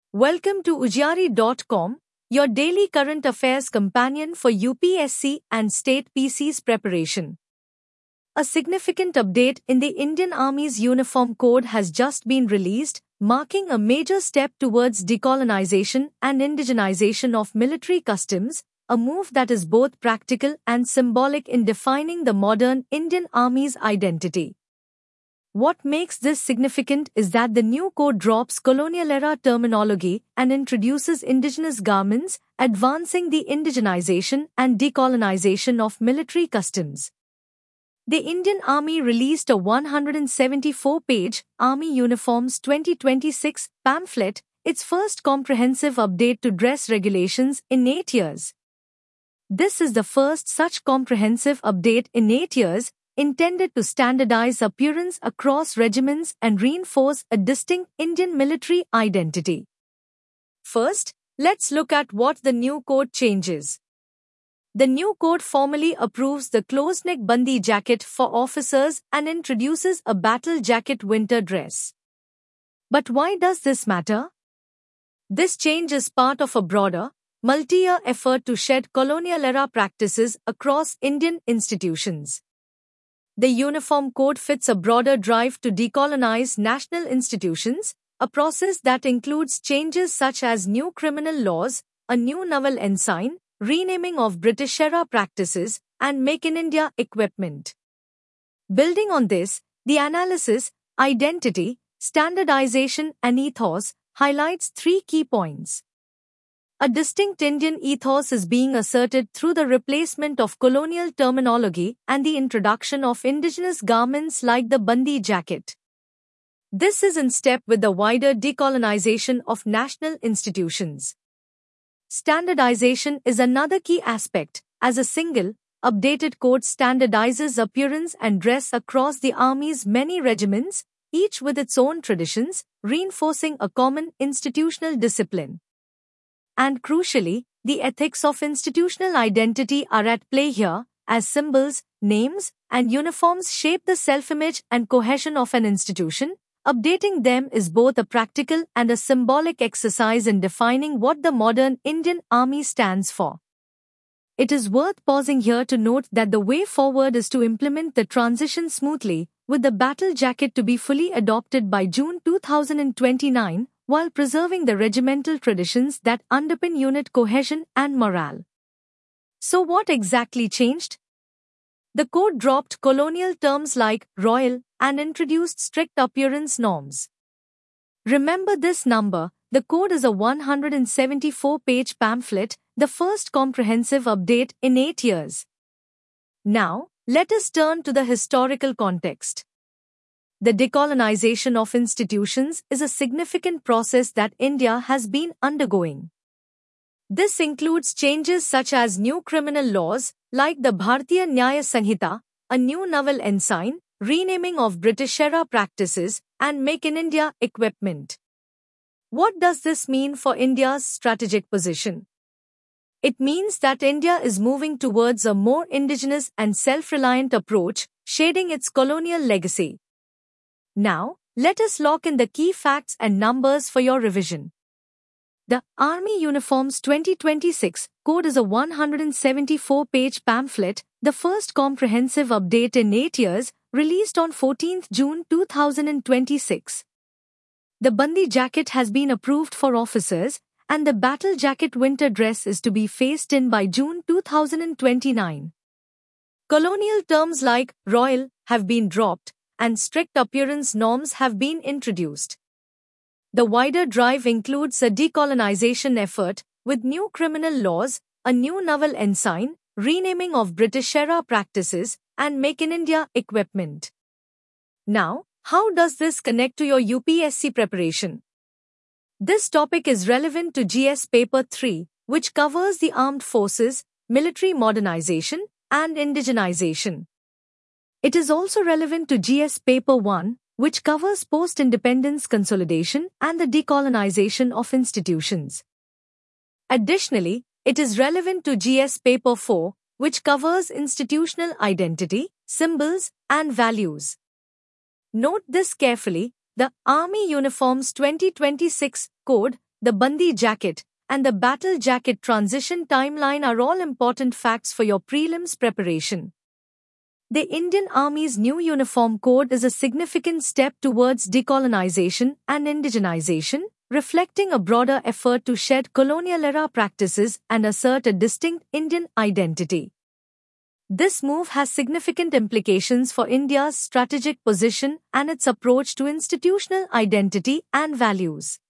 Welcome to Ujjari.com, your daily current affairs companion for UPSC and state PC's preparation. A significant update in the Indian Army's uniform code has just been released, marking a major step towards decolonization and indigenization of military customs, a move that is both practical and symbolic in defining the modern Indian Army's identity. What makes this significant is that the new code drops colonial-era terminology and introduces indigenous garments, advancing the indigenization and decolonization of military customs. The Indian Army released a 174-page Army Uniforms 2026 pamphlet, its first comprehensive update to dress regulations in 8 years. This is the first such comprehensive update in 8 years, intended to standardize appearance across regiments and reinforce a distinct Indian military identity. First, let's look at what the new code changes. The new code formally approves the closed-neck bandi jacket for officers and introduces a battle jacket winter dress. But why does this matter? This change is part of a broader, multi-year effort to shed colonial-era practices across Indian institutions. The Uniform Code fits a broader drive to decolonize national institutions, a process that includes changes such as new criminal laws, a new naval ensign, renaming of British-era practices, and Make in India equipment. Building on this, the analysis, identity, standardization, and ethos highlights 3 key points. A distinct Indian ethos is being asserted through the replacement of colonial terminology and the introduction of indigenous garments like the bandi jacket. This is in step with the wider decolonization of national institutions. Standardization is another key aspect, as a single, updated code standardizes appearance and dress across the Army's many regiments, each with its own traditions, reinforcing a common institutional discipline. And crucially, the ethics of institutional identity are at play here, as symbols, names, and uniforms shape the self-image and cohesion of an institution. Updating them is both a practical and a symbolic exercise in defining what the modern Indian Army stands for. It is worth pausing here to note that the way forward is to implement the transition smoothly, with the battle jacket to be fully adopted by June 2029, while preserving the regimental traditions that underpin unit cohesion and morale. So what exactly changed? The code dropped colonial terms like royal and introduced strict appearance norms. Remember this number, the code is a 174-page pamphlet, the first comprehensive update in 8 years. Now, let us turn to the historical context. The decolonization of institutions is a significant process that India has been undergoing. This includes changes such as new criminal laws, like the Bharatiya Nyaya Sanhita, a new naval ensign, renaming of British-era practices, and Make in India equipment. What does this mean for India's strategic position? It means that India is moving towards a more indigenous and self-reliant approach, shading its colonial legacy. Now, let us lock in the key facts and numbers for your revision. The Army Uniforms 2026 code is a 174-page pamphlet, the first comprehensive update in 8 years, released on 14 June 2026. The bandi jacket has been approved for officers, and the battle jacket winter dress is to be phased in by June 2029. Colonial terms like royal have been dropped, and strict appearance norms have been introduced. The wider drive includes a decolonization effort, with new criminal laws, a new naval ensign, renaming of British-era practices, and Make in India equipment. Now, how does this connect to your UPSC preparation? This topic is relevant to GS Paper 3, which covers the armed forces, military modernization, and indigenization. It is also relevant to GS Paper 1, which covers post-independence consolidation and the decolonization of institutions. Additionally, it is relevant to GS Paper 4, which covers institutional identity, symbols, and values. Note this carefully, the Army Uniforms 2026 code the Bandi jacket, and the battle jacket transition timeline are all important facts for your prelims preparation. The Indian Army's new uniform code is a significant step towards decolonization and indigenization, reflecting a broader effort to shed colonial-era practices and assert a distinct Indian identity. This move has significant implications for India's strategic position and its approach to institutional identity and values.